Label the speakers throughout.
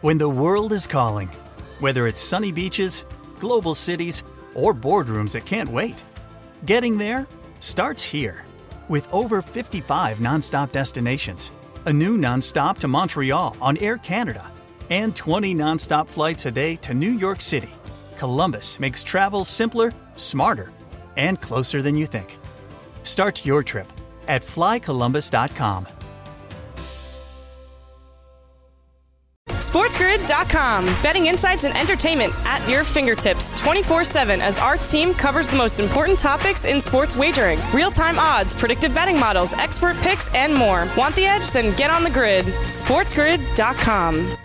Speaker 1: When the world is calling, whether it's sunny beaches, global cities, or boardrooms that can't wait, getting there starts here. With over 55 nonstop destinations, a new nonstop to Montreal on Air Canada, and 20 nonstop flights a day to New York City, Columbus makes travel simpler, smarter, and closer than you think. Start your trip at flycolumbus.com.
Speaker 2: SportsGrid.com. Betting insights and entertainment at your fingertips 24/7 as our team covers the most important topics in sports wagering. Real-time odds, predictive betting models, expert picks, and more. Want the edge? Then get on the grid. SportsGrid.com.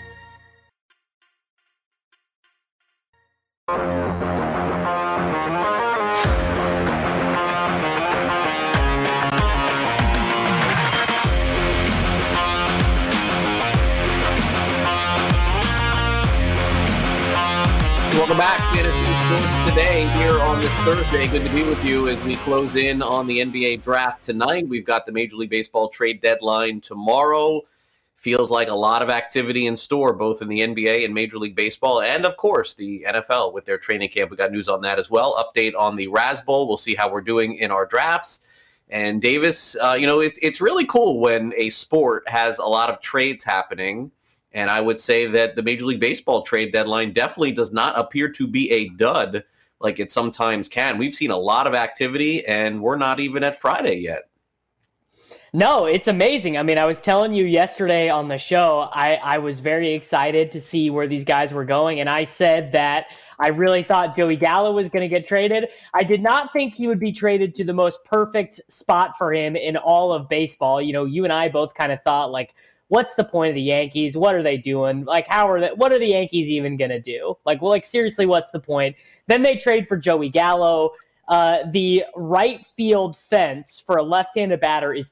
Speaker 3: Welcome back, Fantasy Sports Today here on this Thursday. Good to be with you as we close in on the NBA draft tonight. We've got the Major League Baseball trade deadline tomorrow. Feels like a lot of activity in store, both in the NBA and Major League Baseball, and of course the NFL with their training camp. We got news on that as well. Update on the Raz Bowl. We'll see how we're doing in our drafts. And Davis, it's really cool when a sport has a lot of trades happening. And I would say that the Major League Baseball trade deadline definitely does not appear to be a dud like it sometimes can. We've seen a lot of activity, and we're not even at Friday yet.
Speaker 4: No, it's amazing. I mean, I was telling you yesterday on the show, I was very excited to see where these guys were going. And I said that I really thought Joey Gallo was going to get traded. I did not think he would be traded to the most perfect spot for him in all of baseball. You know, you and I both kind of thought, like, what's the point of the Yankees? What are they doing? Like, what are the Yankees even going to do? Like, seriously, what's the point? Then they trade for Joey Gallo. The right field fence for a left-handed batter is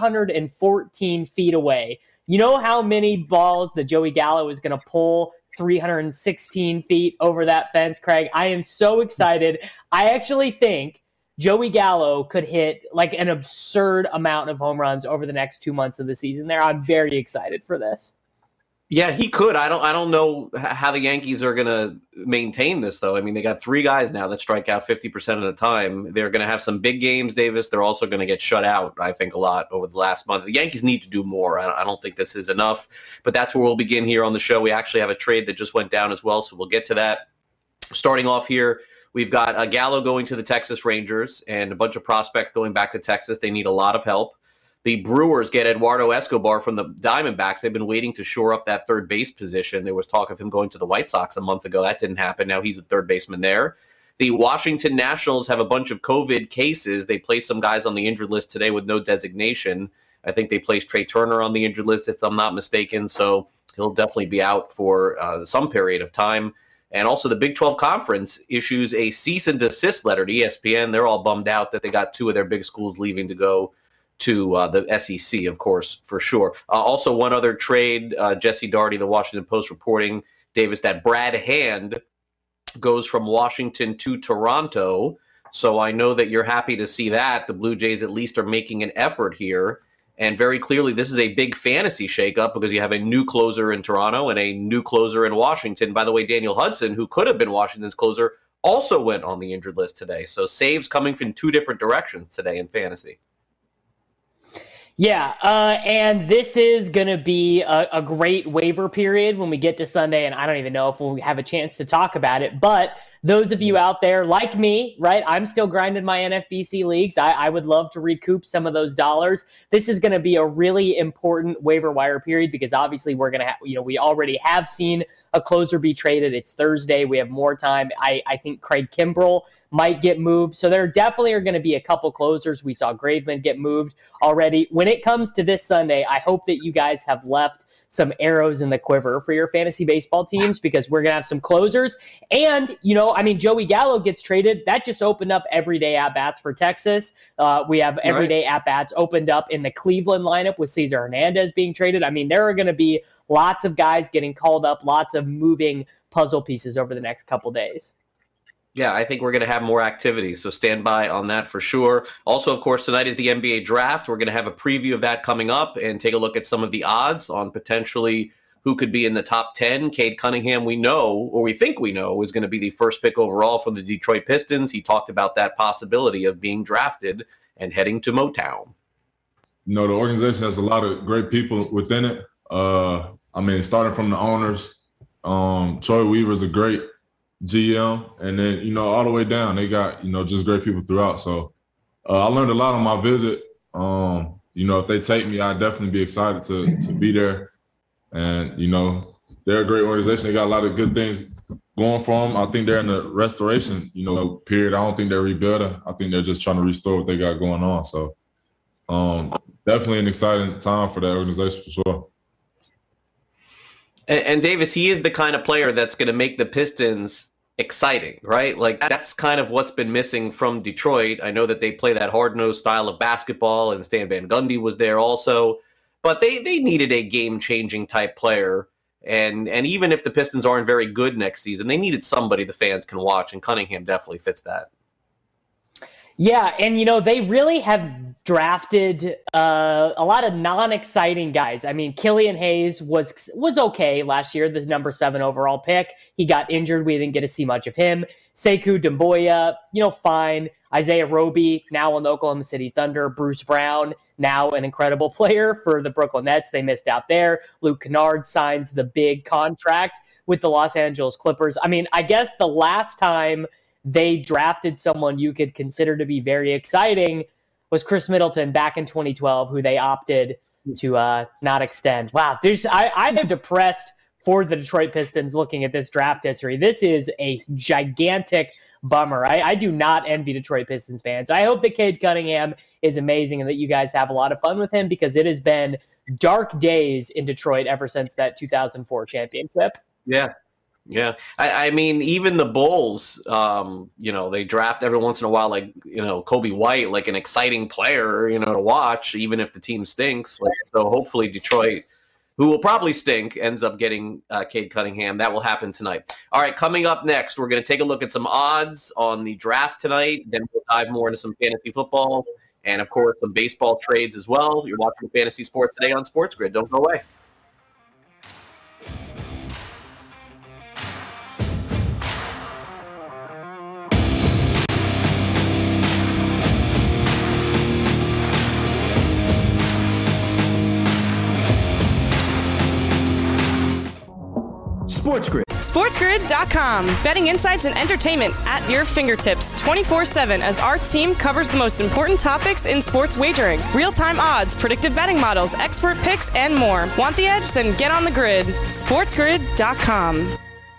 Speaker 4: 314 feet away. You know how many balls that Joey Gallo is going to pull 316 feet over that fence, Craig? I am so excited. I actually think Joey Gallo could hit like an absurd amount of home runs over the next 2 months of the season there. I'm very excited for this.
Speaker 3: Yeah, he could. I don't know how the Yankees are going to maintain this, though. I mean, they got three guys now that strike out 50% of the time. They're going to have some big games, Davis. They're also going to get shut out, I think, a lot over the last month. The Yankees need to do more. I don't think this is enough, but that's where we'll begin here on the show. We actually have a trade that just went down as well, so we'll get to that. Starting off here, we've got Gallo going to the Texas Rangers and a bunch of prospects going back to Texas. They need a lot of help. The Brewers get Eduardo Escobar from the Diamondbacks. They've been waiting to shore up that third base position. There was talk of him going to the White Sox a month ago. That didn't happen. Now he's the third baseman there. The Washington Nationals have a bunch of COVID cases. They placed some guys on the injured list today with no designation. I think they placed Trey Turner on the injured list, if I'm not mistaken. So he'll definitely be out for some period of time. And also the Big 12 Conference issues a cease and desist letter to ESPN. They're all bummed out that they got two of their big schools leaving to go to the SEC, of course, for sure. Also, one other trade, Jesse Daugherty, the Washington Post reporting, Davis, that Brad Hand goes from Washington to Toronto. So I know that you're happy to see that. The Blue Jays at least are making an effort here. And very clearly, this is a big fantasy shakeup because you have a new closer in Toronto and a new closer in Washington. By the way, Daniel Hudson, who could have been Washington's closer, also went on the injured list today. So saves coming from two different directions today in fantasy.
Speaker 4: Yeah, and this is going to be a great waiver period when we get to Sunday, and I don't even know if we'll have a chance to talk about it, but those of you out there like me, right, I'm still grinding my NFBC leagues. I would love to recoup some of those dollars. This is going to be a really important waiver wire period because obviously we're going to have, we already have seen a closer be traded. It's Thursday. We have more time. I think Craig Kimbrell might get moved. So there definitely are going to be a couple closers. We saw Graveman get moved already. When it comes to this Sunday, I hope that you guys have left some arrows in the quiver for your fantasy baseball teams because we're going to have some closers. And, Joey Gallo gets traded. That just opened up everyday at-bats for Texas. We have everyday at-bats opened up in the Cleveland lineup with Cesar Hernandez being traded. I mean, there are going to be lots of guys getting called up, lots of moving puzzle pieces over the next couple days.
Speaker 3: Yeah, I think we're going to have more activity, so stand by on that for sure. Also, of course, tonight is the NBA draft. We're going to have a preview of that coming up and take a look at some of the odds on potentially who could be in the top 10. Cade Cunningham, we know, or we think we know, is going to be the first pick overall from the Detroit Pistons. He talked about that possibility of being drafted and heading to Motown.
Speaker 5: The organization has a lot of great people within it. Starting from the owners, Troy Weaver's a great GM, and then, all the way down, they got, just great people throughout. So I learned a lot on my visit. If they take me, I'd definitely be excited to be there. And, they're a great organization. They got a lot of good things going for them. I think they're in the restoration, period. I don't think they're rebuilding. I think they're just trying to restore what they got going on. So definitely an exciting time for that organization for sure.
Speaker 3: And Davis, he is the kind of player that's going to make the Pistons exciting, right? Like, that's kind of what's been missing from Detroit. I know that they play that hard-nosed style of basketball, and Stan Van Gundy was there also. But they needed a game-changing type player. And even if the Pistons aren't very good next season, they needed somebody the fans can watch, and Cunningham definitely fits that.
Speaker 4: Yeah, and they really have drafted a lot of non-exciting guys. I mean, Killian Hayes was okay last year, the number 7 overall pick. He got injured. We didn't get to see much of him. Sekou Doumbouya, fine. Isaiah Roby, now on the Oklahoma City Thunder. Bruce Brown, now an incredible player for the Brooklyn Nets. They missed out there. Luke Kennard signs the big contract with the Los Angeles Clippers. I mean, I guess the last time they drafted someone you could consider to be very exciting was Chris Middleton back in 2012, who they opted to not extend. Wow, I'm depressed for the Detroit Pistons looking at this draft history. This is a gigantic bummer. I do not envy Detroit Pistons fans. I hope that Cade Cunningham is amazing and that you guys have a lot of fun with him, because it has been dark days in Detroit ever since that 2004 championship.
Speaker 3: Yeah. Yeah. I mean, even the Bulls, they draft every once in a while, like, Kobe White, like an exciting player, to watch, even if the team stinks. So hopefully Detroit, who will probably stink, ends up getting Cade Cunningham. That will happen tonight. All right, coming up next, we're going to take a look at some odds on the draft tonight. Then we'll dive more into some fantasy football and, of course, some baseball trades as well. You're watching Fantasy Sports Today on Sports Grid. Don't go away.
Speaker 1: SportsGrid.
Speaker 2: SportsGrid.com. Betting insights and entertainment at your fingertips 24/7 as our team covers the most important topics in sports wagering. Real-time odds, predictive betting models, expert picks, and more. Want the edge? Then get on the grid. SportsGrid.com.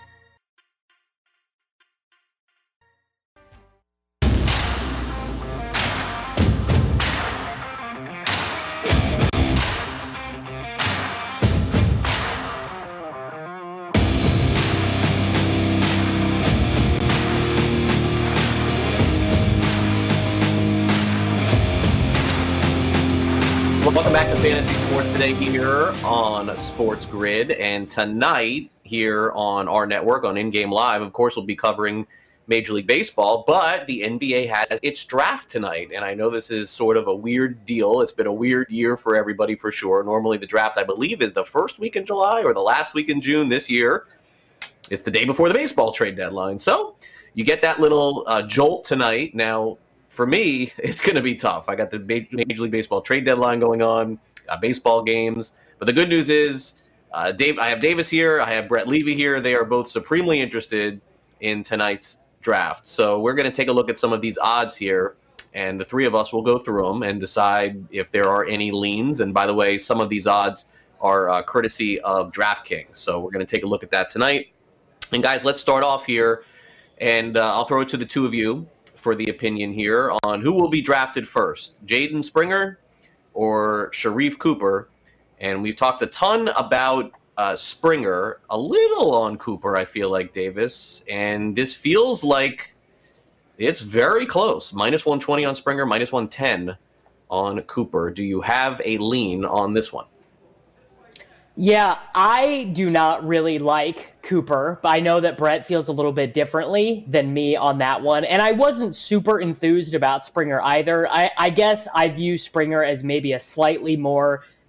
Speaker 3: Welcome back to Fantasy Sports Today here on Sports Grid. And tonight here on our network on In-Game Live, of course, we'll be covering Major League Baseball, but the NBA has its draft tonight. And I know this is sort of a weird deal. It's been a weird year for everybody for sure. Normally the draft, I believe, is the first week in July or the last week in June. This year, it's the day before the baseball trade deadline. So you get that little jolt tonight. Now, for me, it's going to be tough. I got the Major League Baseball trade deadline going on, baseball games. But the good news is, I have Davis here. I have Brett Levy here. They are both supremely interested in tonight's draft. So we're going to take a look at some of these odds here, and the three of us will go through them and decide if there are any leans. And by the way, some of these odds are courtesy of DraftKings. So we're going to take a look at that tonight. And guys, let's start off here, and I'll throw it to the two of you for the opinion here on who will be drafted first, Jaden Springer or Sharif Cooper. And we've talked a ton about Springer, a little on Cooper, I feel like, Davis. And this feels like it's very close. Minus 120 on Springer, minus 110 on Cooper. Do you have a lean on this one?
Speaker 4: Yeah, I do not really like Cooper, but I know that Brett feels a little bit differently than me on that one. And I wasn't super enthused about Springer either. I guess I view Springer as maybe a slightly more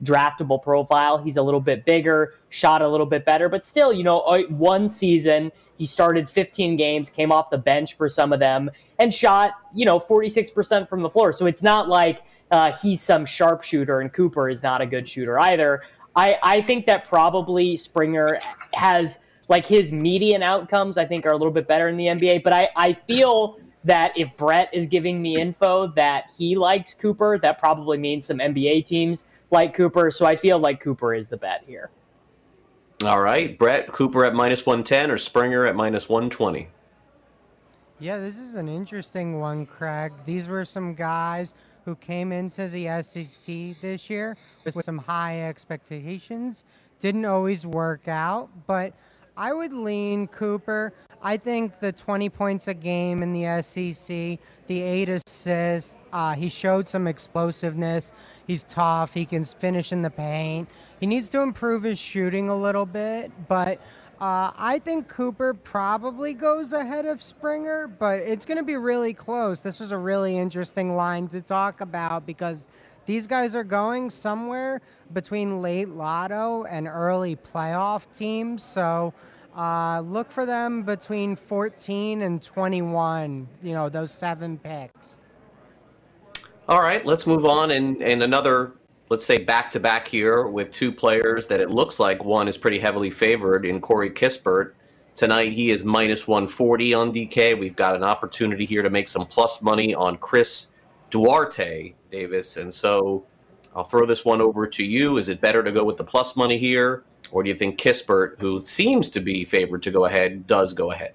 Speaker 4: draftable profile. He's a little bit bigger, shot a little bit better, but still, one season he started 15 games, came off the bench for some of them, and shot, 46% from the floor. So it's not like he's some sharpshooter, and Cooper is not a good shooter either. I think that probably Springer has, like, his median outcomes, I think, are a little bit better in the NBA. But I feel that if Brett is giving me info that he likes Cooper, that probably means some NBA teams like Cooper. So I feel like Cooper is the bet here.
Speaker 3: All right. Brett, Cooper at -110 or Springer at -120?
Speaker 6: Yeah, this is an interesting one, Craig. These were some guys who came into the SEC this year with some high expectations. Didn't always work out, but I would lean Cooper. I think the 20 points a game in the SEC, the 8 assists, he showed some explosiveness. He's tough. He can finish in the paint. He needs to improve his shooting a little bit, but I think Cooper probably goes ahead of Springer, but it's going to be really close. This was a really interesting line to talk about because these guys are going somewhere between late lotto and early playoff teams. So look for them between 14 and 21, those 7 picks.
Speaker 3: All right, let's move on. And another, let's say, back-to-back here with 2 players that it looks like one is pretty heavily favored in Corey Kispert. Tonight he is -140 on DK. We've got an opportunity here to make some plus money on Chris Duarte, Davis. And so I'll throw this one over to you. Is it better to go with the plus money here? Or do you think Kispert, who seems to be favored to go ahead, does go ahead?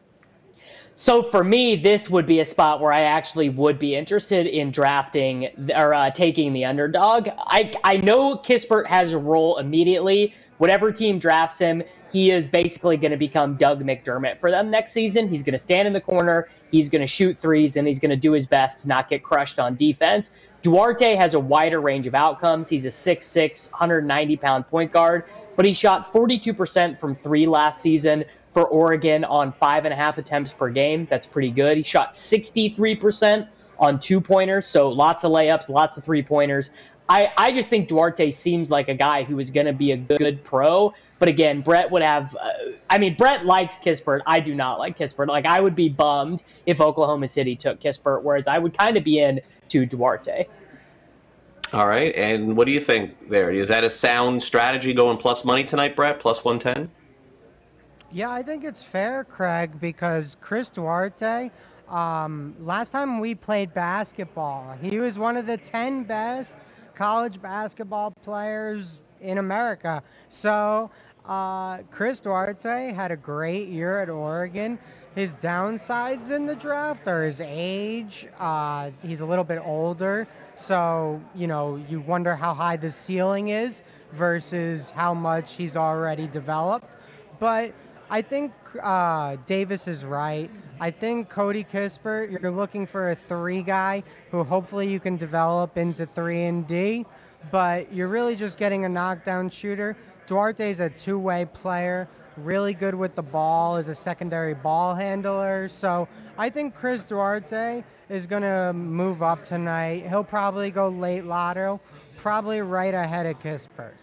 Speaker 4: So for me, this would be a spot where I actually would be interested in drafting or taking the underdog. I know Kispert has a role immediately. Whatever team drafts him, he is basically going to become Doug McDermott for them next season. He's going to stand in the corner, he's going to shoot threes, and he's going to do his best to not get crushed on defense. Duarte has a wider range of outcomes. He's a 6'6", 190-pound point guard, but he shot 42% from 3 last season for Oregon on 5.5 attempts per game. That's pretty good. He shot 63% on 2-pointers, so lots of layups, lots of 3-pointers. I just think Duarte seems like a guy who is going to be a good pro. But again, Brett would have Brett likes Kispert. I do not like Kispert. Like, I would be bummed if Oklahoma City took Kispert, whereas I would kind of be in to Duarte.
Speaker 3: All right. And what do you think there? Is that a sound strategy going plus money tonight, Brett? +110?
Speaker 6: Yeah, I think it's fair, Craig, because Chris Duarte, last time we played basketball, he was one of the 10 best college basketball players in America. So Chris Duarte had a great year at Oregon. His downsides in the draft are his age. He's a little bit older. So, you wonder how high the ceiling is versus how much he's already developed. But I think Davis is right. I think Cody Kispert, you're looking for a 3 guy who hopefully you can develop into 3 and D, but you're really just getting a knockdown shooter. Duarte's a 2-way player, really good with the ball, is a secondary ball handler. So I think Chris Duarte is going to move up tonight. He'll probably go late lotto, probably right ahead of Kispert.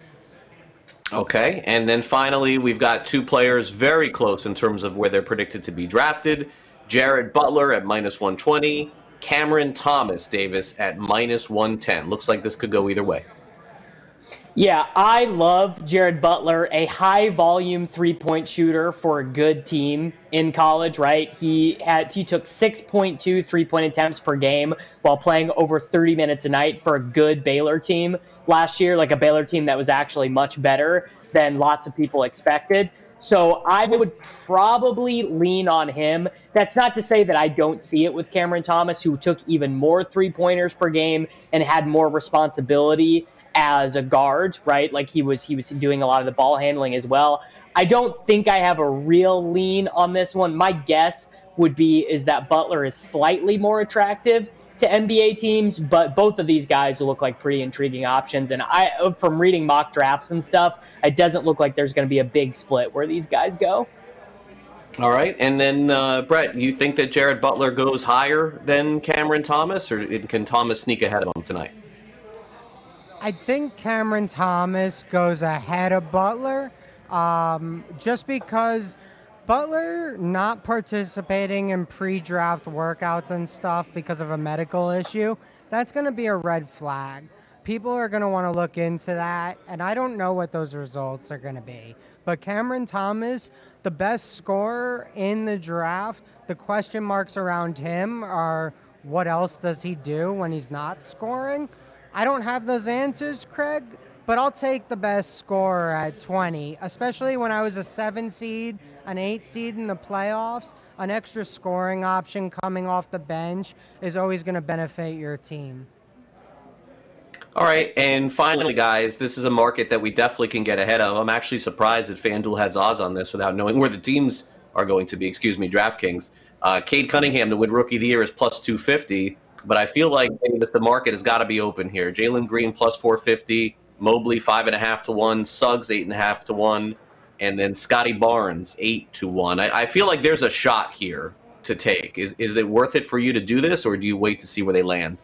Speaker 3: Okay, and then finally, we've got 2 players very close in terms of where they're predicted to be drafted. Jared Butler at -120, Cameron Thomas, Davis, at -110. Looks like this could go either way.
Speaker 4: Yeah, I love Jared Butler, a high-volume 3-point shooter for a good team in college, right? He took 6.2 3-point attempts per game while playing over 30 minutes a night for a good Baylor team last year, like a Baylor team that was actually much better than lots of people expected. So I would probably lean on him. That's not to say that I don't see it with Cameron Thomas, who took even more 3-pointers per game and had more responsibility as a guard, right? Like he was doing a lot of the ball handling as well. I don't think I have a real lean on this one. My guess is that Butler is slightly more attractive to NBA teams, but both of these guys look like pretty intriguing options. And from reading mock drafts and stuff, it doesn't look like there's going to be a big split where these guys go.
Speaker 3: All right. And then, Brett, you think that Jared Butler goes higher than Cameron Thomas, or can Thomas sneak ahead of him tonight?
Speaker 6: I think Cameron Thomas goes ahead of Butler, just because Butler not participating in pre-draft workouts and stuff because of a medical issue, that's going to be a red flag. People are going to want to look into that, and I don't know what those results are going to be. But Cameron Thomas, the best scorer in the draft, the question marks around him are what else does he do when he's not scoring? I don't have those answers, Craig, but I'll take the best scorer at 20, especially when I was a 7 seed, an 8 seed in the playoffs. An extra scoring option coming off the bench is always going to benefit your team.
Speaker 3: All right, and finally, guys, this is a market that we definitely can get ahead of. I'm actually surprised that FanDuel has odds on this without knowing where the teams are going to be. DraftKings. Cade Cunningham to win Rookie of the Year is plus 250. But I feel like the market has got to be open here. Jalen Green plus 450, Mobley 5.5 to 1, Suggs 8.5 to 1, and then Scotty Barnes 8 to 1. I feel like there's a shot here to take. Is it worth it for you to do this, or do you wait to see where they land?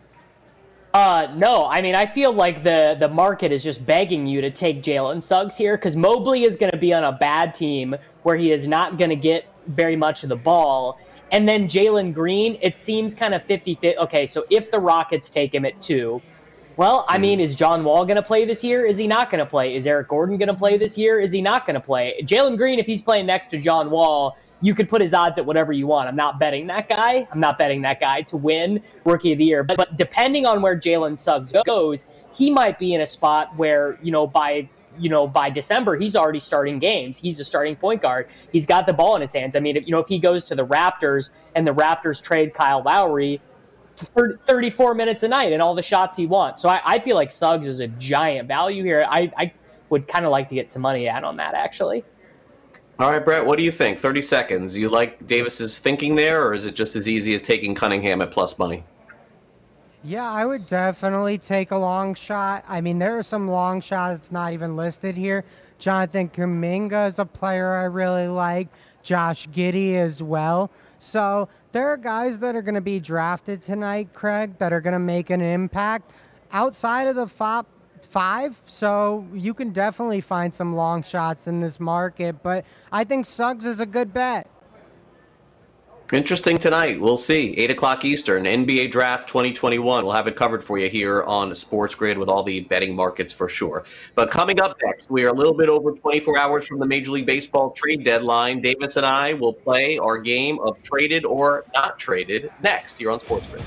Speaker 4: No, I mean, I feel like the market is just begging you to take Jalen Suggs here because Mobley is going to be on a bad team where he is not going to get very much of the ball. And then Jalen Green, it seems kind of 50-50. Okay, so if the Rockets take him at 2, well, I mean, is John Wall going to play this year? Is he not going to play? Is Eric Gordon going to play this year? Is he not going to play? Jalen Green, if he's playing next to John Wall, you could put his odds at whatever you want. I'm not betting that guy. I'm not betting that guy to win Rookie of the Year. But depending on where Jalen Suggs goes, he might be in a spot where, by December, he's already starting games. He's a starting point guard. He's got the ball in his hands. I mean, if he goes to the Raptors and the Raptors trade Kyle Lowry, 34 minutes a night and all the shots he wants. So I feel like Suggs is a giant value here. I would kind of like to get some money out on that, actually.
Speaker 3: All right, Brett, what do you think? 30 seconds. You like Davis's thinking there, or is it just as easy as taking Cunningham at plus money?
Speaker 6: Yeah, I would definitely take a long shot. I mean, there are some long shots not even listed here. Jonathan Kuminga is a player I really like. Josh Giddey as well. So there are guys that are going to be drafted tonight, Craig, that are going to make an impact outside of the top 5. So you can definitely find some long shots in this market. But I think Suggs is a good bet.
Speaker 3: Interesting tonight. We'll see. 8 o'clock Eastern, NBA Draft 2021. We'll have it covered for you here on Sports Grid with all the betting markets for sure. But coming up next, we are a little bit over 24 hours from the Major League Baseball trade deadline. Davis and I will play our game of traded or not traded next here on Sports Grid.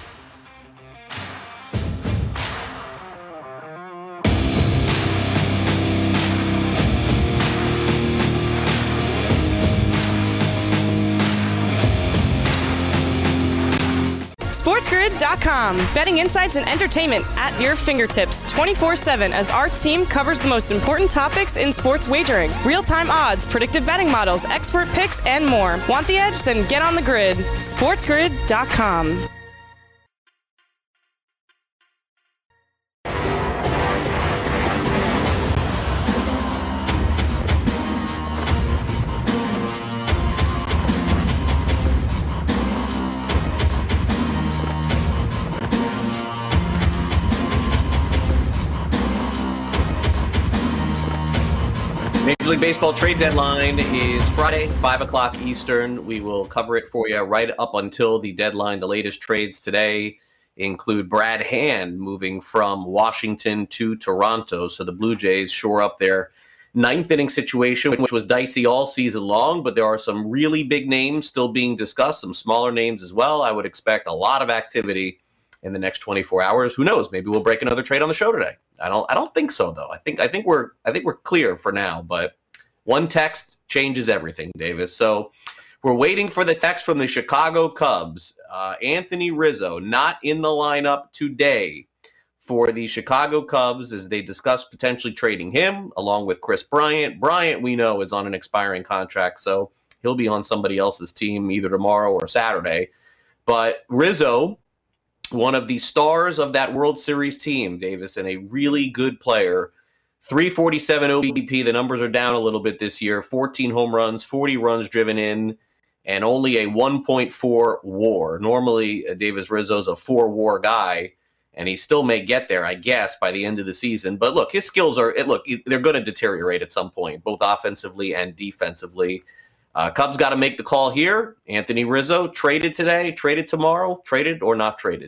Speaker 2: SportsGrid.com. Betting insights and entertainment at your fingertips 24/7 as our team covers the most important topics in sports wagering. Real-time odds, predictive betting models, expert picks, and more. Want the edge? Then get on the grid. SportsGrid.com.
Speaker 3: Major League Baseball trade deadline is Friday, 5 o'clock Eastern. We will cover it for you right up until the deadline. The latest trades today include Brad Hand moving from Washington to Toronto. So the Blue Jays shore up their ninth inning situation, which was dicey all season long, but there are some really big names still being discussed, some smaller names as well. I would expect a lot of activity in the next 24 hours. Who knows? Maybe we'll break another trade on the show today. I don't think so though. I think we're clear for now, but one text changes everything, Davis. So we're waiting for the text from the Chicago Cubs. Anthony Rizzo not in the lineup today for the Chicago Cubs as they discuss potentially trading him along with Chris Bryant. Bryant, we know, is on an expiring contract, so he'll be on somebody else's team either tomorrow or Saturday. But Rizzo, one of the stars of that World Series team, Davis, and a really good player. 347 OBP. The numbers are down a little bit this year. 14 home runs, 40 runs driven in, and only a 1.4 WAR. Normally, Davis Rizzo's a 4 WAR guy, and he still may get there, I guess, by the end of the season. But look, his skills they're going to deteriorate at some point, both offensively and defensively. Cubs got to make the call here. Anthony Rizzo, traded today, traded tomorrow, traded or not traded?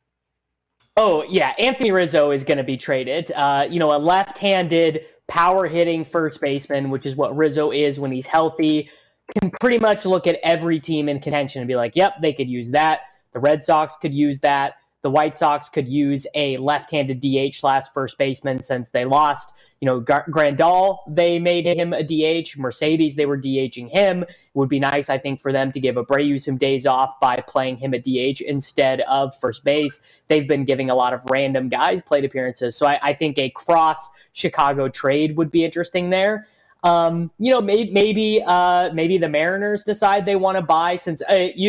Speaker 4: Oh, yeah, Anthony Rizzo is going to be traded. A left-handed, power-hitting first baseman, which is what Rizzo is when he's healthy, can pretty much look at every team in contention and be like, yep, they could use that. The Red Sox could use that. The White Sox could use a left-handed DH / first baseman since they lost, Grandal. They made him a DH. Mercedes, they were DHing him. It would be nice, I think, for them to give Abreu some days off by playing him a DH instead of first base. They've been giving a lot of random guys plate appearances. So I think a cross Chicago trade would be interesting there. Maybe the Mariners decide they want to buy since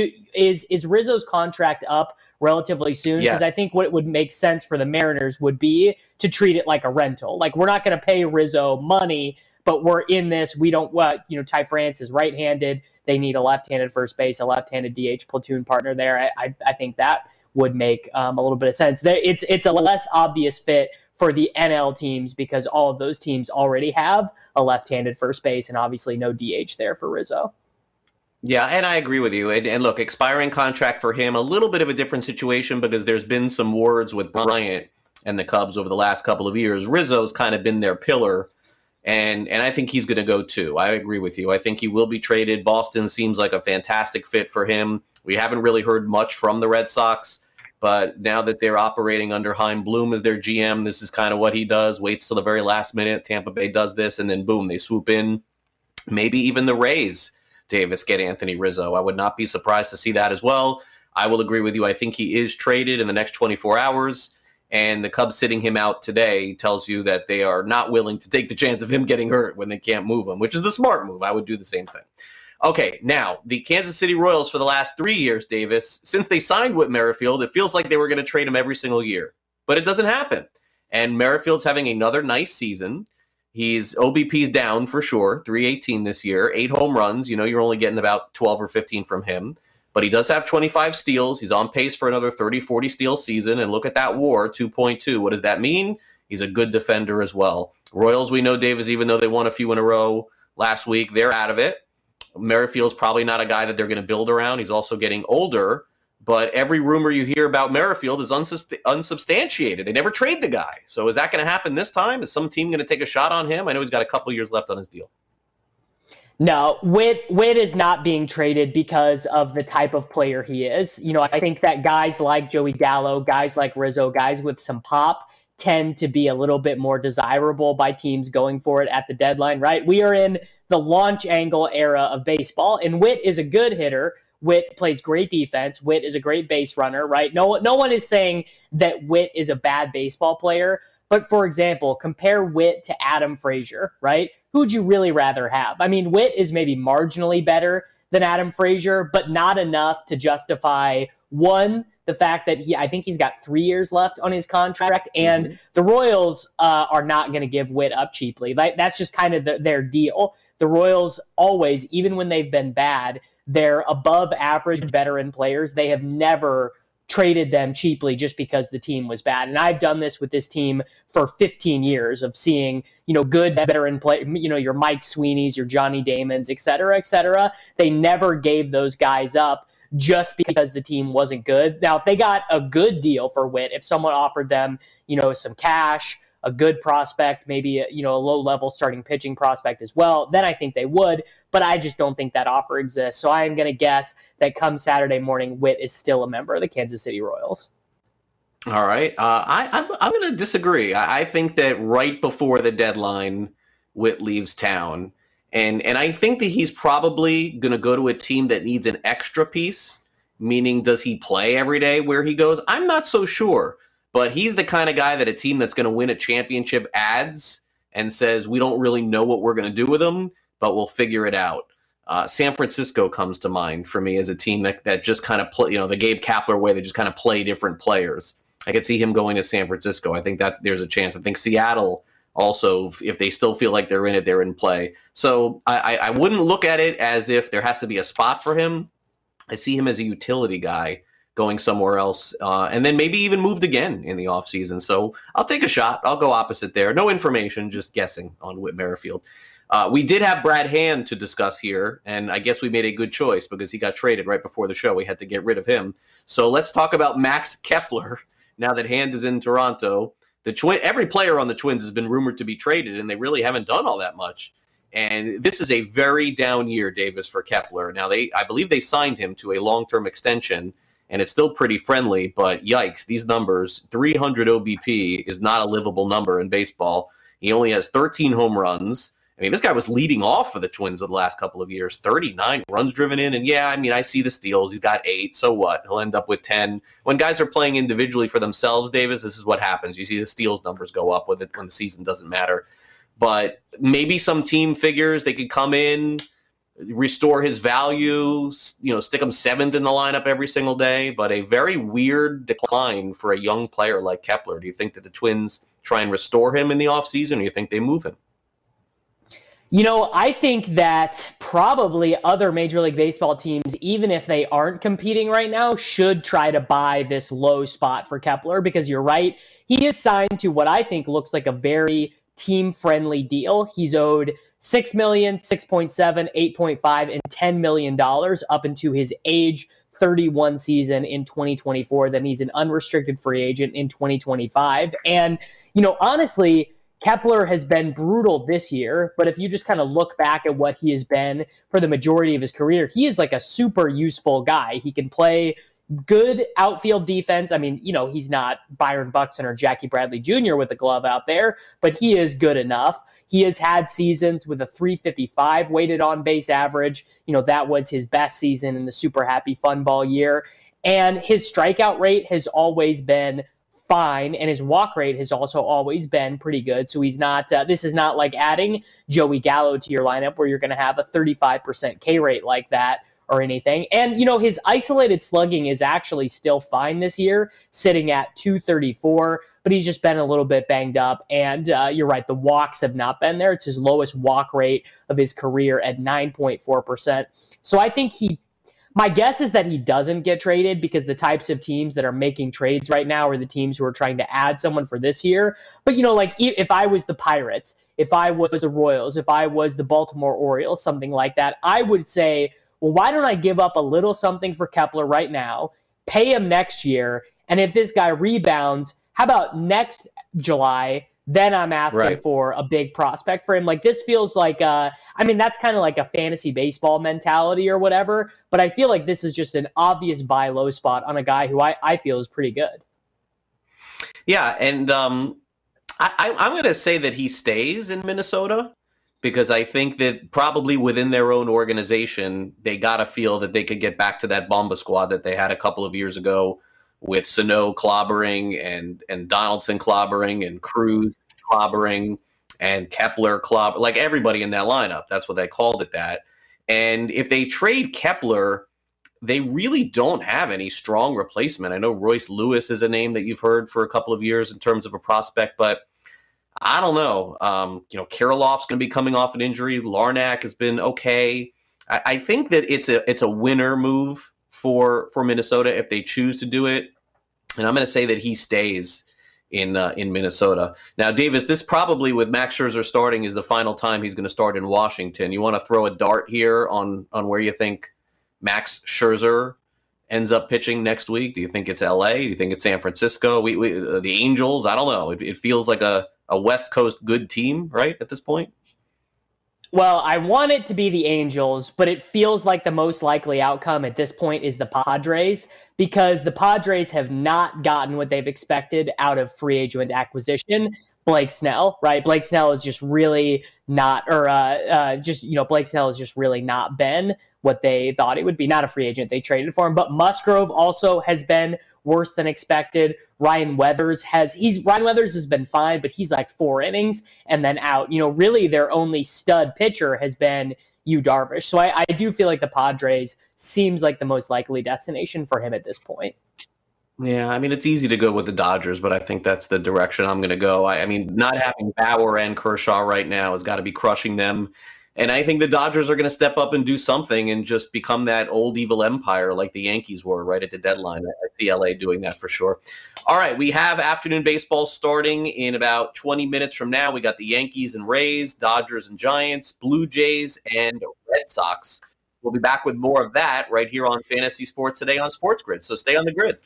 Speaker 4: is Rizzo's contract up relatively soon, because I think what would make sense for the Mariners would be to treat it like a rental. Like, we're not going to pay Rizzo money, but we're in this. We don't, Ty France is right-handed. They need a left-handed first base, a left-handed DH platoon partner there. I think that would make a little bit of sense. It's a less obvious fit for the NL teams because all of those teams already have a left-handed first base and obviously no DH there for Rizzo.
Speaker 3: Yeah, and I agree with you. And look, expiring contract for him, a little bit of a different situation because there's been some words with Bryant and the Cubs over the last couple of years. Rizzo's kind of been their pillar, and I think he's going to go too. I agree with you. I think he will be traded. Boston seems like a fantastic fit for him. We haven't really heard much from the Red Sox, but now that they're operating under Chaim Bloom as their GM, this is kind of what he does. Waits till the very last minute. Tampa Bay does this, and then boom, they swoop in. Maybe even the Rays, Davis, get Anthony Rizzo. I would not be surprised to see that as well. I will agree with you. I think he is traded in the next 24 hours, and the Cubs sitting him out today tells you that they are not willing to take the chance of him getting hurt when they can't move him, which is the smart move. I would do the same thing. Okay, now, the Kansas City Royals for the last 3 years, Davis, since they signed Whit Merrifield, it feels like they were going to trade him every single year. But it doesn't happen. And Merrifield's having another nice season. He's OBP's down for sure, 318 this year, 8 home runs. You're only getting about 12 or 15 from him. But he does have 25 steals. He's on pace for another 30, 40 steal season. And look at that WAR, 2.2. What does that mean? He's a good defender as well. Royals, we know, Davis, even though they won a few in a row last week, they're out of it. Merrifield's probably not a guy that they're going to build around. He's also getting older. But every rumor you hear about Merrifield is unsubstantiated. They never trade the guy. So is that going to happen this time? Is some team going to take a shot on him? I know he's got a couple years left on his deal.
Speaker 4: No, Whit is not being traded because of the type of player he is. I think that guys like Joey Gallo, guys like Rizzo, guys with some pop tend to be a little bit more desirable by teams going for it at the deadline, right? We are in the launch angle era of baseball, and Whit is a good hitter. Whit plays great defense. Whit is a great base runner, right? No one is saying that Whit is a bad baseball player. But for example, compare Whit to Adam Frazier, right? Who would you really rather have? I mean, Whit is maybe marginally better than Adam Frazier, but not enough to justify, one, the fact that I think he's got 3 years left on his contract, and the Royals are not going to give Whit up cheaply. That's just kind of their deal. The Royals always, even when they've been bad, they're above average veteran players. They have never traded them cheaply just because the team was bad. And I've done this with this team for 15 years of seeing, good veteran play, your Mike Sweeneys, your Johnny Damons, et cetera, et cetera. They never gave those guys up just because the team wasn't good. Now, if they got a good deal for Whit, if someone offered them, some cash, a good prospect, maybe a low-level starting pitching prospect as well, then I think they would, but I just don't think that offer exists. So I am going to guess that come Saturday morning, Whit is still a member of the Kansas City Royals.
Speaker 3: All right. I'm going to disagree. I think that right before the deadline, Whit leaves town. And I think that he's probably going to go to a team that needs an extra piece, meaning does he play every day where he goes? I'm not so sure. But he's the kind of guy that a team that's going to win a championship adds and says, we don't really know what we're going to do with him, but we'll figure it out. San Francisco comes to mind for me as a team that just kind of play, the Gabe Kapler way, they just kind of play different players. I could see him going to San Francisco. I think that there's a chance. I think Seattle also, if they still feel like they're in it, they're in play. So I wouldn't look at it as if there has to be a spot for him. I see him as a utility guy going somewhere else, and then maybe even moved again in the offseason. So I'll take a shot. I'll go opposite there. No information, just guessing on Whit Merrifield. We did have Brad Hand to discuss here, and I guess we made a good choice because he got traded right before the show. We had to get rid of him. So let's talk about Max Kepler now that Hand is in Toronto. Every player on the Twins has been rumored to be traded, and they really haven't done all that much. And this is a very down year, Davis, for Kepler. Now, I believe they signed him to a long-term extension, and it's still pretty friendly, but yikes, these numbers, 300 OBP is not a livable number in baseball. He only has 13 home runs. I mean, this guy was leading off for the Twins the last couple of years, 39 runs driven in. And yeah, I mean, I see the steals. He's got 8. So what? He'll end up with 10. When guys are playing individually for themselves, Davis, this is what happens. You see the steals numbers go up when the season doesn't matter. But maybe some team figures they could come in, restore his value, stick him 7th in the lineup every single day. But a very weird decline for a young player like Kepler. Do you think that the Twins try and restore him in the offseason, or do you think they move him?
Speaker 4: I think that probably other Major League Baseball teams, even if they aren't competing right now, should try to buy this low spot for Kepler, because you're right. He is signed to what I think looks like a very team-friendly deal. He's owed $6 million, $6.7, $8.5, and $10 million up into his age 31 season in 2024. Then he's an unrestricted free agent in 2025. And, honestly, Kepler has been brutal this year, but if you just kind of look back at what he has been for the majority of his career, he is like a super useful guy. He can play good outfield defense. I mean, he's not Byron Buxton or Jackie Bradley Jr. with a glove out there, but he is good enough. He has had seasons with a 355 weighted on base average. That was his best season in the Super Happy Fun Ball year. And his strikeout rate has always been fine, and his walk rate has also always been pretty good. So he's not, this is not like adding Joey Gallo to your lineup where you're going to have a 35% K rate like that or anything. And, his isolated slugging is actually still fine this year, sitting at 234, but he's just been a little bit banged up. And you're right, the walks have not been there. It's his lowest walk rate of his career at 9.4%. So I think my guess is that he doesn't get traded, because the types of teams that are making trades right now are the teams who are trying to add someone for this year. But, if I was the Pirates, if I was the Royals, if I was the Baltimore Orioles, something like that, I would say, well, why don't I give up a little something for Kepler right now, pay him next year, and if this guy rebounds, how about next July, then I'm asking for a big prospect for him. Like, this feels like, that's kind of like a fantasy baseball mentality or whatever, but I feel like this is just an obvious buy low spot on a guy who I feel is pretty good.
Speaker 3: Yeah, and I'm going to say that he stays in Minnesota, because I think that probably within their own organization, they got to feel that they could get back to that Bomba squad that they had a couple of years ago, with Sano clobbering and Donaldson clobbering and Cruz clobbering and Kepler clobber, like everybody in that lineup. That's what they called it that. And if they trade Kepler, they really don't have any strong replacement. I know Royce Lewis is a name that you've heard for a couple of years in terms of a prospect, but I don't know. Kirilloff's going to be coming off an injury. Larnack has been okay. I think that it's a winner move for Minnesota if they choose to do it. And I'm going to say that he stays in Minnesota. Now, Davis, this probably with Max Scherzer starting is the final time he's going to start in Washington. You want to throw a dart here on where you think Max Scherzer ends up pitching next week? Do you think it's LA? Do you think it's San Francisco? The Angels? I don't know. It feels like a West Coast good team, right, at this point?
Speaker 4: Well, I want it to be the Angels, but it feels like the most likely outcome at this point is the Padres, because the Padres have not gotten what they've expected out of free agent acquisition. Blake Snell, right? Blake Snell is just really not, Blake Snell has just really not been what they thought it would be. Not a free agent. They traded for him. But Musgrove also has been worse than expected. Ryan Weathers has been fine, but he's like 4 innings and then out. Really their only stud pitcher has been Yu Darvish. So I do feel like the Padres seems like the most likely destination for him at this point.
Speaker 3: Yeah, it's easy to go with the Dodgers, but I think that's the direction I'm going to go. Not having Bauer and Kershaw right now has got to be crushing them. And I think the Dodgers are going to step up and do something and just become that old evil empire like the Yankees were right at the deadline. I see LA doing that for sure. All right, we have afternoon baseball starting in about 20 minutes from now. We got the Yankees and Rays, Dodgers and Giants, Blue Jays, and Red Sox. We'll be back with more of that right here on Fantasy Sports Today on Sports Grid. So stay on the grid.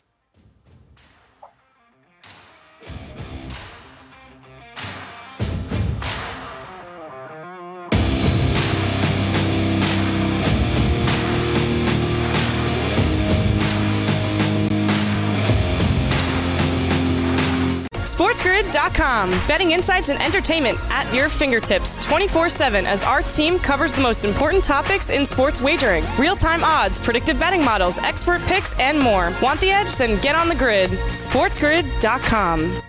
Speaker 2: SportsGrid.com. Betting insights and entertainment at your fingertips 24/7 as our team covers the most important topics in sports wagering. Real-time odds, predictive betting models, expert picks, and more. Want the edge? Then get on the grid. SportsGrid.com.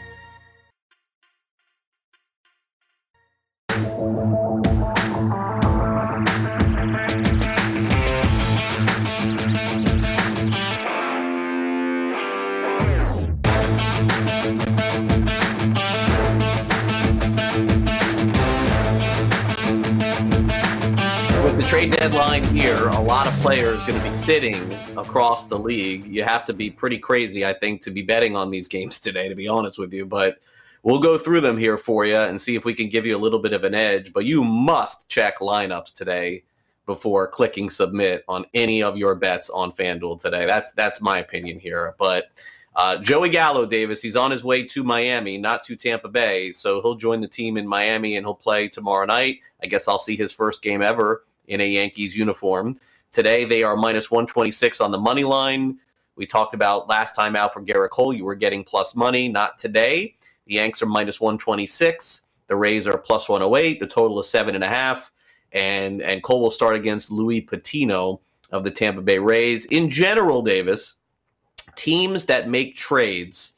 Speaker 3: The trade deadline here, a lot of players going to be sitting across the league. You have to be pretty crazy, I think, to be betting on these games today, to be honest with you. But we'll go through them here for you and see if we can give you a little bit of an edge. But you must check lineups today before clicking submit on any of your bets on FanDuel today. That's my opinion here. But Joey Gallo, Davis, he's on his way to Miami, not to Tampa Bay. So he'll join the team in Miami and he'll play tomorrow night. I guess I'll see his first game ever in a Yankees uniform. Today, they are minus 126 on the money line. We talked about last time out for Garrett Cole, you were getting plus money. Not today. The Yanks are minus 126. The Rays are plus 108. The total is 7.5. And Cole will start against Louis Patino of the Tampa Bay Rays. In general, Davis, teams that make trades,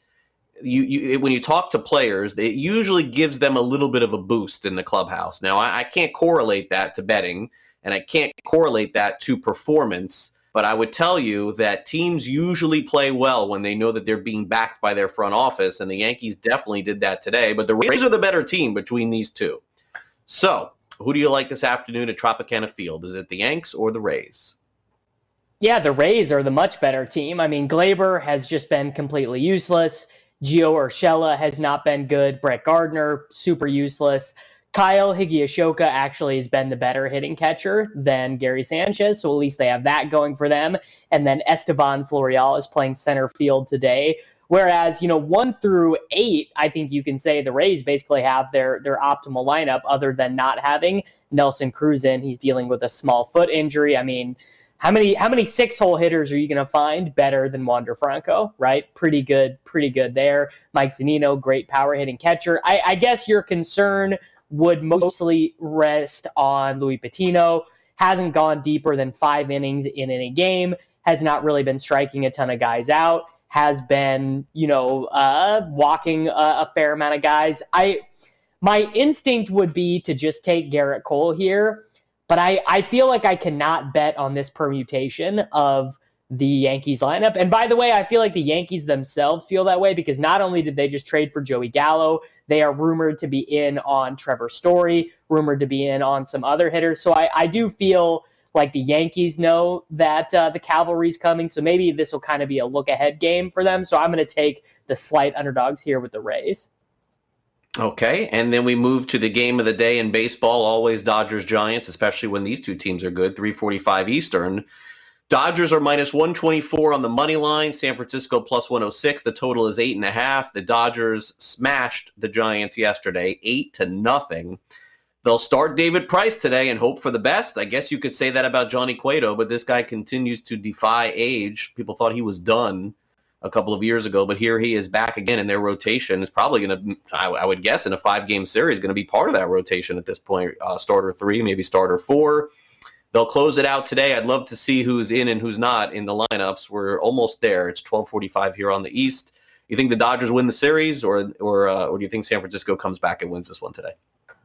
Speaker 3: when you talk to players, it usually gives them a little bit of a boost in the clubhouse. Now, I can't correlate that to betting, and I can't correlate that to performance, but I would tell you that teams usually play well when they know that they're being backed by their front office, and the Yankees definitely did that today. But the Rays are the better team between these two. So, who do you like this afternoon at Tropicana Field? Is it the Yanks or the Rays?
Speaker 4: Yeah, the Rays are the much better team. I mean, Glaber has just been completely useless. Gio Urshela has not been good. Brett Gardner, super useless. Kyle Higashioka actually has been the better hitting catcher than Gary Sanchez, so at least they have that going for them. And then Esteban Florial is playing center field today. Whereas, 1 through 8, I think you can say the Rays basically have their optimal lineup other than not having Nelson Cruz in. He's dealing with a small foot injury. I mean, how many 6-hole hitters are you going to find better than Wander Franco, right? Pretty good there. Mike Zunino, great power hitting catcher. I guess your concern would mostly rest on Louis Patino. Hasn't gone deeper than 5 innings in any game. Has not really been striking a ton of guys out. Has been, walking a fair amount of guys. My instinct would be to just take Garrett Cole here, but I feel like I cannot bet on this permutation of the Yankees lineup. And by the way, I feel like the Yankees themselves feel that way because not only did they just trade for Joey Gallo, they are rumored to be in on Trevor Story, rumored to be in on some other hitters. So I do feel like the Yankees know that the cavalry's coming. So maybe this will kind of be a look-ahead game for them. So I'm going to take the slight underdogs here with the Rays.
Speaker 3: Okay, and then we move to the game of the day in baseball, always Dodgers-Giants, especially when these two teams are good, 3:45 Eastern. Dodgers are minus 124 on the money line. San Francisco plus 106. The total is 8.5. The Dodgers smashed the Giants yesterday, 8-0. They'll start David Price today and hope for the best. I guess you could say that about Johnny Cueto, but this guy continues to defy age. People thought he was done a couple of years ago, but here he is back again in their rotation. It's probably going to, I would guess, in a 5-game series, going to be part of that rotation at this point. Starter 3, maybe starter 4. They'll close it out today. I'd love to see who's in and who's not in the lineups. We're almost there. It's 12:45 here on the East. You think the Dodgers win the series, or do you think San Francisco comes back and wins this one today?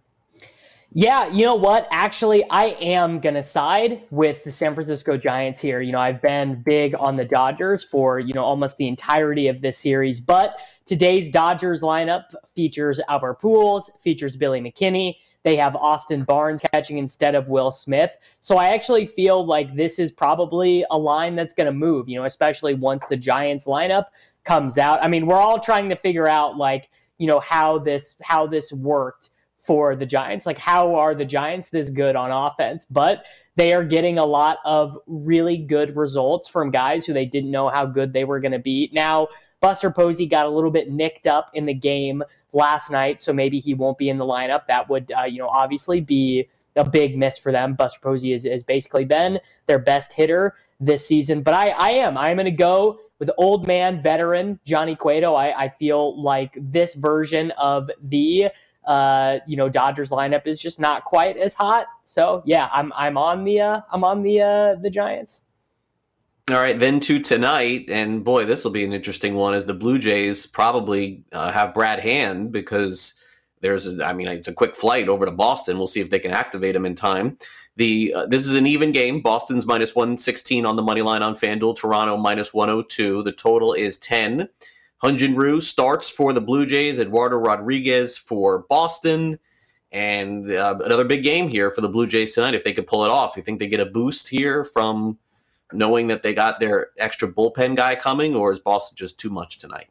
Speaker 4: Yeah, you know what? Actually, I am going to side with the San Francisco Giants here. I've been big on the Dodgers for, almost the entirety of this series. But today's Dodgers lineup features Albert Pujols, features Billy McKinney. They have Austin Barnes catching instead of Will Smith. So I actually feel like this is probably a line that's going to move, especially once the Giants lineup comes out. I mean, we're all trying to figure out how this worked for the Giants. Like, how are the Giants this good on offense? But they are getting a lot of really good results from guys who they didn't know how good they were going to be. Now, Buster Posey got a little bit nicked up in the game last night, so maybe he won't be in the lineup. That would, obviously be a big miss for them. Buster Posey has basically been their best hitter this season. But I'm going to go with old man veteran Johnny Cueto. I feel like this version of the Dodgers lineup is just not quite as hot. So yeah, I'm on the Giants.
Speaker 3: All right, then to tonight, and boy, this will be an interesting one, as the Blue Jays probably have Brad Hand, because it's a quick flight over to Boston. We'll see if they can activate him in time. This is an even game. Boston's minus 116 on the money line on FanDuel. Toronto minus 102. The total is 10. Hyun-Jin Ryu starts for the Blue Jays. Eduardo Rodriguez for Boston. And another big game here for the Blue Jays tonight, if they could pull it off. You think they get a boost here from knowing that they got their extra bullpen guy coming, or is Boston just too much tonight?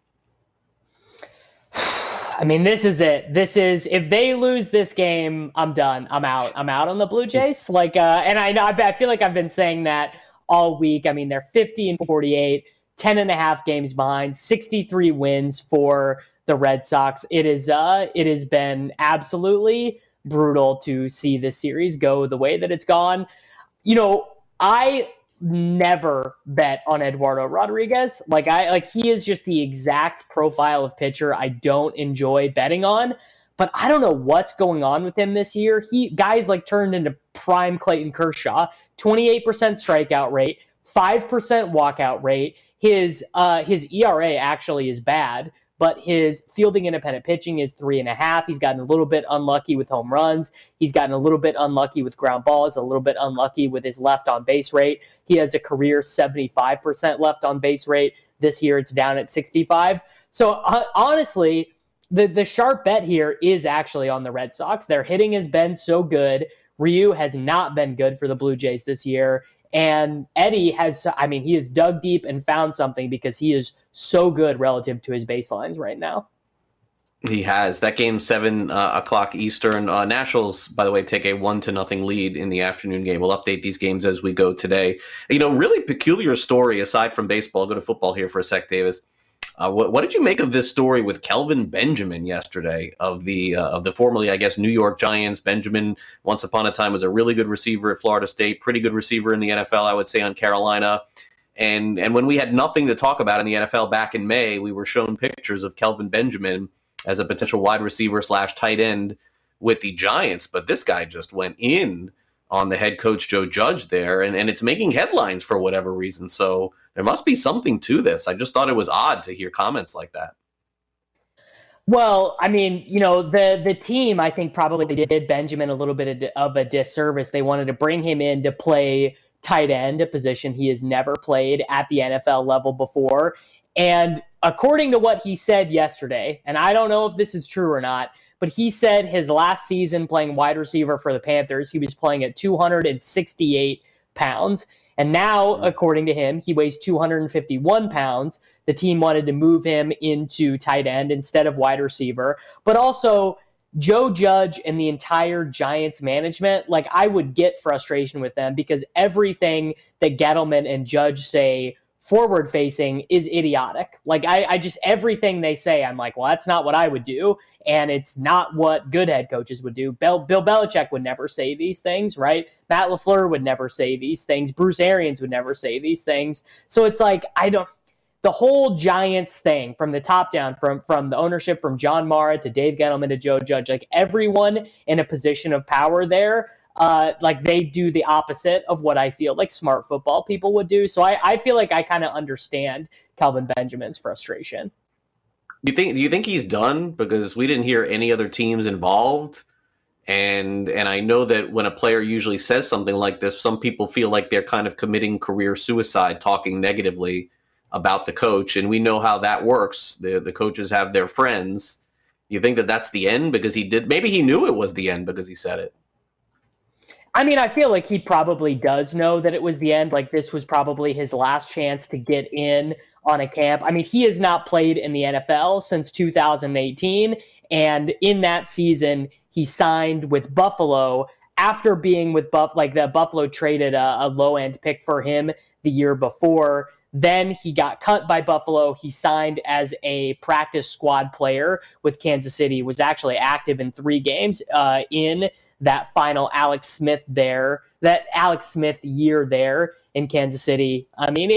Speaker 4: I mean, this is it. If they lose this game, I'm done. I'm out on the Blue Jays. And I feel like I've been saying that all week. I mean, they're 50-48, 10.5 games behind, 63 wins for the Red Sox. It has been absolutely brutal to see this series go the way that it's gone. I never bet on Eduardo Rodriguez. He is just the exact profile of pitcher I don't enjoy betting on, but I don't know what's going on with him this year. Guys turned into prime Clayton Kershaw, 28% strikeout rate, 5% walkout rate. His ERA actually is bad, but his fielding independent pitching is 3.5. He's gotten a little bit unlucky with home runs. He's gotten a little bit unlucky with ground balls, a little bit unlucky with his left on base rate. He has a career 75% left on base rate. This year it's down at 65. So honestly, the sharp bet here is actually on the Red Sox. Their hitting has been so good. Ryu has not been good for the Blue Jays this year. And Eddie he has dug deep and found something, because he is so good relative to his baselines right now.
Speaker 3: He has. That game, 7 o'clock Eastern. Nationals, by the way, take a 1-0 lead in the afternoon game. We'll update these games as we go today. Really peculiar story aside from baseball. I'll go to football here for a sec, Davis. What did you make of this story with Kelvin Benjamin yesterday of the formerly, I guess, New York Giants? Benjamin, once upon a time, was a really good receiver at Florida State, pretty good receiver in the NFL, I would say, on Carolina. And when we had nothing to talk about in the NFL back in May, we were shown pictures of Kelvin Benjamin as a potential wide receiver / tight end with the Giants. But this guy just went in on the head coach, Joe Judge, there, and it's making headlines for whatever reason. So there must be something to this. I just thought it was odd to hear comments like that.
Speaker 4: Well, I mean, the team, I think, probably did Benjamin a little bit of a disservice. They wanted to bring him in to play tight end, a position he has never played at the NFL level before. And according to what he said yesterday, and I don't know if this is true or not, but he said his last season playing wide receiver for the Panthers, he was playing at 268 pounds. And now, according to him, he weighs 251 pounds. The team wanted to move him into tight end instead of wide receiver. But also, Joe Judge and the entire Giants management, I would get frustration with them, because everything that Gettleman and Judge say forward facing is idiotic. I just, everything they say, I'm like, well, that's not what I would do. And it's not what good head coaches would do. Bill Belichick would never say these things, right? Matt LaFleur would never say these things. Bruce Arians would never say these things. So it's the whole Giants thing from the top down, from the ownership, from John Mara to Dave Gettleman to Joe Judge, everyone in a position of power there, they do the opposite of what I feel like smart football people would do. So I feel like I kind of understand Kelvin Benjamin's frustration.
Speaker 3: Do you think he's done? Because we didn't hear any other teams involved. And I know that when a player usually says something like this, some people feel like they're kind of committing career suicide, talking negatively about the coach. And we know how that works. The coaches have their friends. You think that that's the end because maybe he knew it was the end because he said it.
Speaker 4: I mean, I feel like he probably does know that it was the end. Like, this was probably his last chance to get in on a camp. I mean, he has not played in the NFL since 2018. And in that season, he signed with Buffalo after being with Buffalo traded a low-end pick for him the year before. Then he got cut by Buffalo. He signed as a practice squad player with Kansas City, was actually active in 3 games in that final Alex Smith year there in Kansas City. I mean,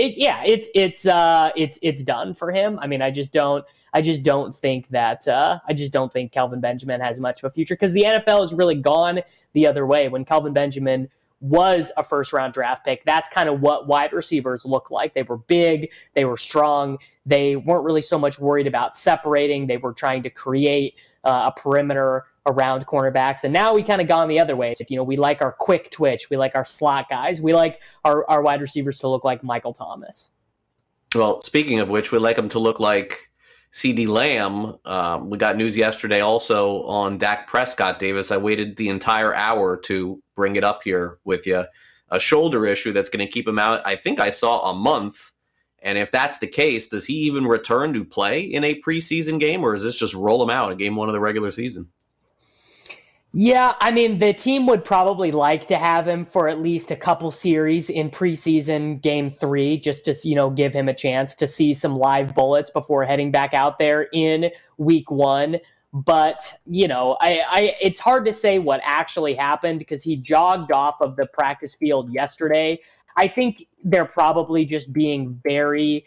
Speaker 4: it's done for him. I mean, I just don't think Kelvin Benjamin has much of a future, because the NFL has really gone the other way. When Kelvin Benjamin was a first-round draft pick, that's kind of what wide receivers look like. They were big, they were strong, they weren't really so much worried about separating. They were trying to create a perimeter around cornerbacks, and now we kind of gone the other way. You know, we like our quick twitch, we like our slot guys, we like our wide receivers to look like Michael Thomas.
Speaker 3: Well, speaking of which, we like them to look like CeeDee Lamb. We got news yesterday also on Dak Prescott, Davis. I waited the entire hour to bring it up here with you. A shoulder issue that's going to keep him out, I think I saw, a month. And if that's the case, does he even return to play in a preseason game, or is this just roll him out in game 1 of the regular season?
Speaker 4: Yeah, I mean, the team would probably like to have him for at least a couple series in preseason game 3, just to, you know, give him a chance to see some live bullets before heading back out there in week 1. But, you know, it's hard to say what actually happened, because he jogged off of the practice field yesterday. I think they're probably just being very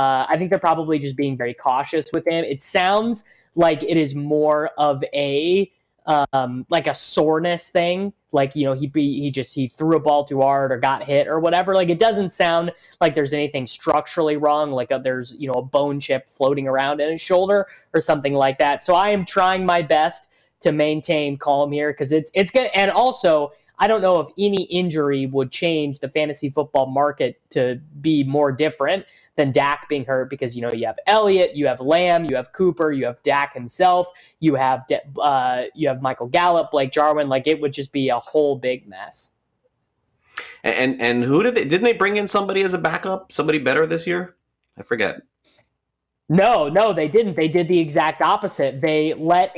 Speaker 4: cautious with him. It sounds like it is more of a soreness thing. Like, you know, he threw a ball too hard or got hit or whatever. Like, it doesn't sound like there's anything structurally wrong. Like there's, you know, a bone chip floating around in his shoulder or something like that. So I am trying my best to maintain calm here, because it's good. And also, I don't know if any injury would change the fantasy football market to be more different than Dak being hurt, because, you know, you have Elliott, you have Lamb, you have Cooper, you have Dak himself, you have Michael Gallup, Blake Jarwin. Like, it would just be a whole big mess.
Speaker 3: And who didn't they bring in somebody as a backup? Somebody better this year? I forget.
Speaker 4: No, they didn't. They did the exact opposite. They let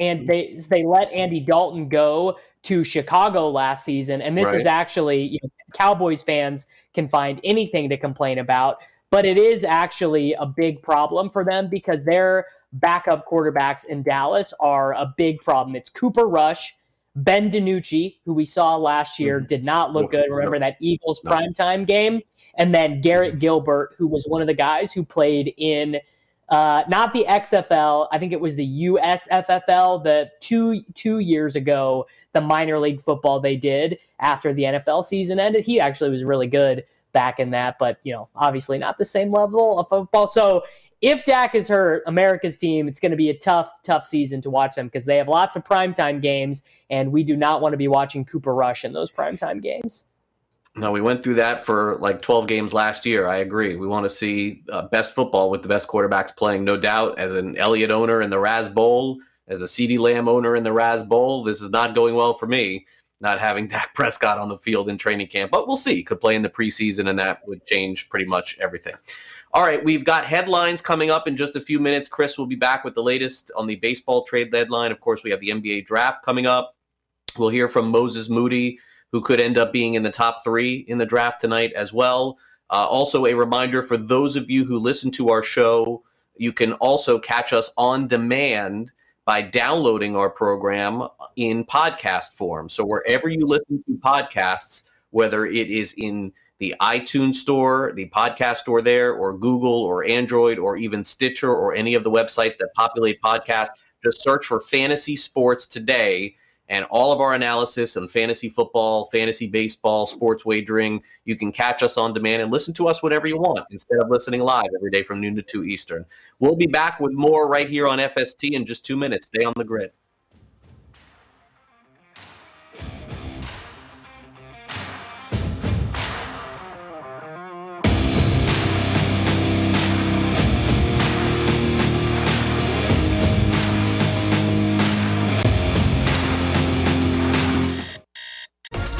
Speaker 4: Andy Dalton go to Chicago last season, and this is actually, you know, Cowboys fans can find anything to complain about, but it is actually a big problem for them, because their backup quarterbacks in Dallas are a big problem. It's Cooper Rush, Ben DiNucci, who we saw last year, did not look good. Remember that Eagles primetime game? And then Garrett Gilbert, who was one of the guys who played in not the XFL, I think it was the USFFL, the two years ago, the minor league football they did after the NFL season ended. He actually was really good back in that, but, you know, obviously not the same level of football. So if Dak is hurt, America's team, it's going to be a tough season to watch them, because they have lots of primetime games, and we do not want to be watching Cooper Rush in those primetime games.
Speaker 3: No, we went through that for like 12 games last year. I agree. We want to see best football with the best quarterbacks playing, no doubt. As an Elliott owner in the Raz Bowl, as a CeeDee Lamb owner in the Raz Bowl, this is not going well for me, not having Dak Prescott on the field in training camp. But we'll see. Could play in the preseason, and that would change pretty much everything. All right, we've got headlines coming up in just a few minutes. Chris will be back with the latest on the baseball trade deadline. Of course, we have the NBA draft coming up. We'll hear from Moses Moody, who could end up being in the top 3 in the draft tonight as well. Also, a reminder for those of you who listen to our show, you can also catch us on demand by downloading our program in podcast form. So wherever you listen to podcasts, whether it is in the iTunes store, the podcast store there, or Google or Android, or even Stitcher, or any of the websites that populate podcasts, just search for Fantasy Sports Today, and all of our analysis on fantasy football, fantasy baseball, sports wagering. You can catch us on demand and listen to us whenever you want, instead of listening live every day from noon to 2 Eastern. We'll be back with more right here on FST in just 2 minutes. Stay on the grid.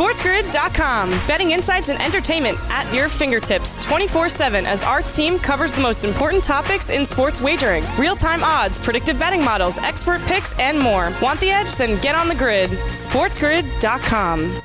Speaker 2: SportsGrid.com. Betting insights and entertainment at your fingertips 24/7 as our team covers the most important topics in sports wagering. Real-time odds, predictive betting models, expert picks, and more. Want the edge? Then get on the grid. SportsGrid.com.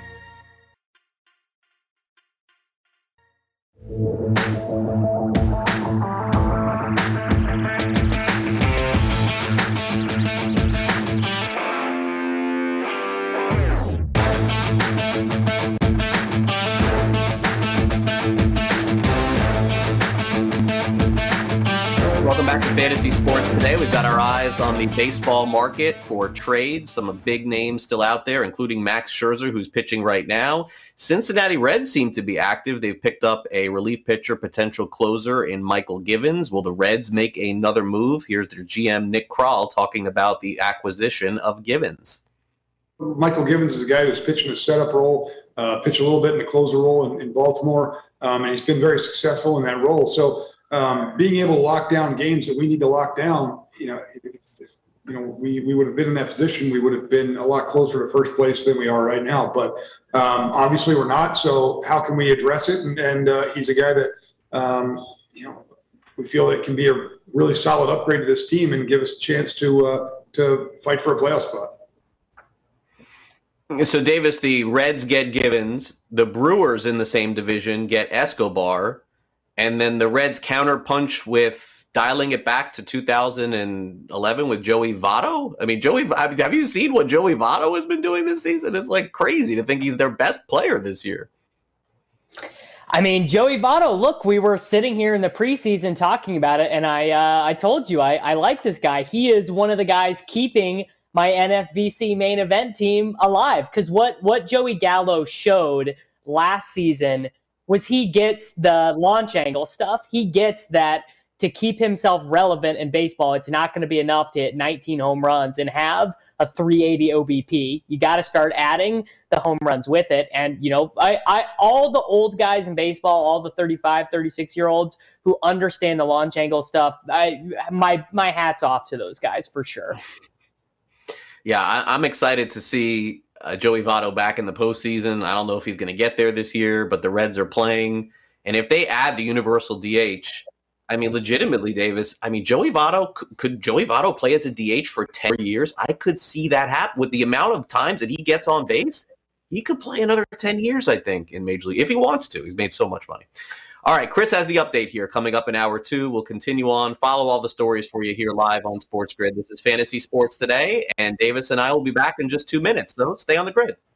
Speaker 3: Welcome back to Fantasy Sports Today. We've got our eyes on the baseball market for trades. Some big names still out there, including Max Scherzer, who's pitching right now. Cincinnati Reds seem to be active. They've picked up a relief pitcher, potential closer in Michael Givens. Will the Reds make another move? Here's their GM, Nick Krall, talking about the acquisition of Givens.
Speaker 7: Michael Givens is a guy who's pitching a setup role, pitched a little bit in the closer role in Baltimore, and he's been very successful in that role. So being able to lock down games that we need to lock down, if we would have been in that position, we would have been a lot closer to first place than we are right now. But obviously we're not. So how can we address it? And he's a guy that, we feel that can be a really solid upgrade to this team and give us a chance to fight for a playoff spot.
Speaker 3: So, Davis, the Reds get Givens. The Brewers in the same division get Escobar. And then the Reds counterpunch with dialing it back to 2011 with Joey Votto. I mean, have you seen what Joey Votto has been doing this season? It's like crazy to think he's their best player this year.
Speaker 4: I mean, Joey Votto, look, we were sitting here in the preseason talking about it, and I told you I like this guy. He is one of the guys keeping my NFBC main event team alive. Because what Joey Gallo showed last season was he gets the launch angle stuff. He gets that to keep himself relevant in baseball. It's not going to be enough to hit 19 home runs and have a 380 OBP. You got to start adding the home runs with it. And, all the old guys in baseball, all the 35, 36-year-olds who understand the launch angle stuff, my hat's off to those guys for sure.
Speaker 3: Yeah, I'm excited to see Joey Votto back in the postseason. I don't know if he's going to get there this year, but the Reds are playing. And if they add the universal DH, I mean, legitimately, Davis, Joey Votto, could Joey Votto play as a DH for 10 years? I could see that happen. With the amount of times that he gets on base, he could play another 10 years, I think, in Major League, if he wants to. He's made so much money. All right, Chris has the update here coming up in hour 2. We'll continue on, follow all the stories for you here live on Sports Grid. This is Fantasy Sports Today, and Davis and I will be back in just 2 minutes, so stay on the grid.